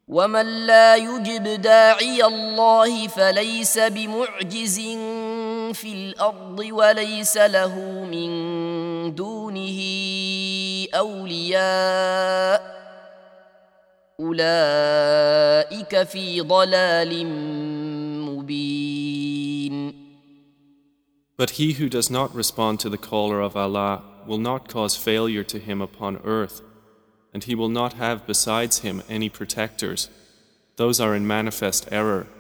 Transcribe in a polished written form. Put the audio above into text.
ومن لا يجب داعي الله فليس بمعجز في الأرض وليس له من دونه أولياء أولئك في ضلال مبين. But he who does not respond to the caller of Allah will not cause failure to him upon earth, and he will not have besides him any protectors. Those are in manifest error.